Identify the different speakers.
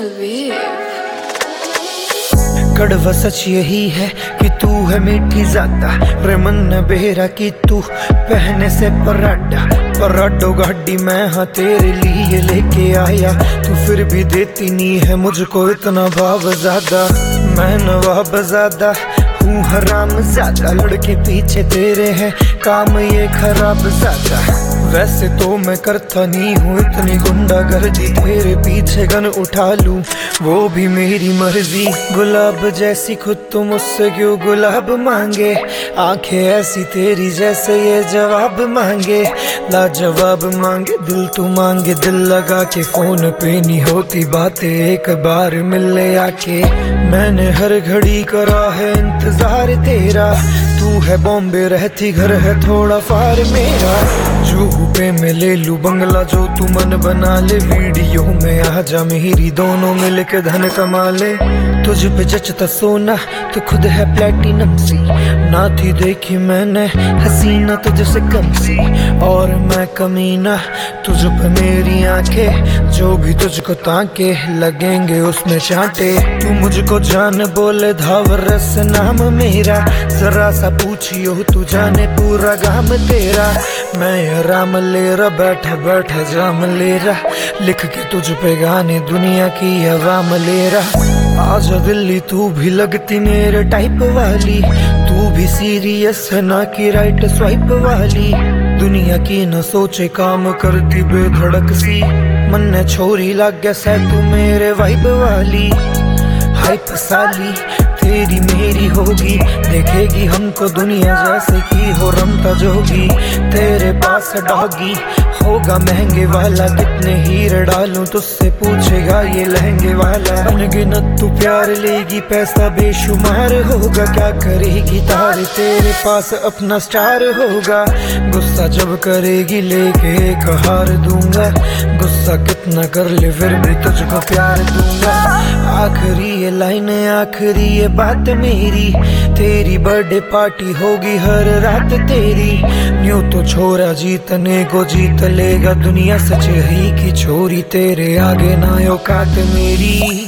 Speaker 1: हबीब।
Speaker 2: कड़वा सच यही है कि तू है मीठी ज्यादा, रेमन बेरा की तू पहने से पराडो गाड़ी मैं हाँ तेरे लिए लेके आया, तू फिर भी देती नहीं है मुझको इतना भाव ज्यादा। मैं नवाब ज्यादा हूँ हराम ज्यादा, लड़के पीछे तेरे हैं काम ये खराब ज्यादा। वैसे तो मैं करता नहीं हूँ इतनी गुंडागर्दी, तेरे पीछे गन उठा लूं वो भी मेरी मर्जी। गुलाब जैसी खुद तुम मुझसे क्यों गुलाब मांगे, आंखें ऐसी तेरी जैसे ये जवाब मांगे। लाजवाब मांगे दिल तू मांगे, दिल लगा के फोन पे नहीं होती बातें, एक बार मिल ले आके। मैंने हर घड़ी करा है इंतजार तेरा, तू है बॉम्बे रहती घर है थोड़ा फार मेरा। जुहू पे मैं ले लू बंगला जो तू मन बना ले, वीडियो में आ जा मेरी दोनों मिलके धन कमा ले। तुझ पे जचता सोना तो खुद है प्लेटिनम सी, ना थी देखी मैंने हसीना तुझसे कम सी। और मैं कमीना तुझ पे मेरी आंखें, जो भी तुझको ताके लगेंगे उसमें चांटे। तू मुझको जान बोले धावर रस नाम मेरा, जरा सा पूछियो तू जाने पूरा गाम तेरा। मैं आराम ले रहा बैठा बैठा जाम ले रहा, लिख के तुझ पे गाने दुनिया की आवाम ले रहा। आजा दिल्ली तू भी लगती मेरे टाइप वाली, तू भी सीरियस है ना कि राइट स्वाइप वाली। दुनिया की न सोचे काम करती बेधड़क सी, मन ने छोरी लग गया सै तू मेरे वाइब वाली। हाइप साली तेरी मेरी होगी, देखेगी हमको दुनिया जैसे की हो रमता जोगी। तेरे पास डॉगी होगा महंगे वाला, कितने हीरे डालूं तुझसे पूछेगा ये लहंगे वाला। अनगिनत तू प्यार लेगी पैसा बेशुमार होगा, क्या करेगी तारे तेरे पास अपना स्टार होगा। गुस्सा जब करेगी लेके एक हार दूंगा, गुस्सा कितना कर ले फिर भी तुझको प्यार दूंगा। आखिरी ये लाइन आखिरी ये बात मेरी, तेरी बर्थडे पार्टी होगी हर रात तेरी। न्यू तो छोरा जीतने को जीत लेगा दुनिया, सच ही की छोरी तेरे आगे ना औकात मेरी।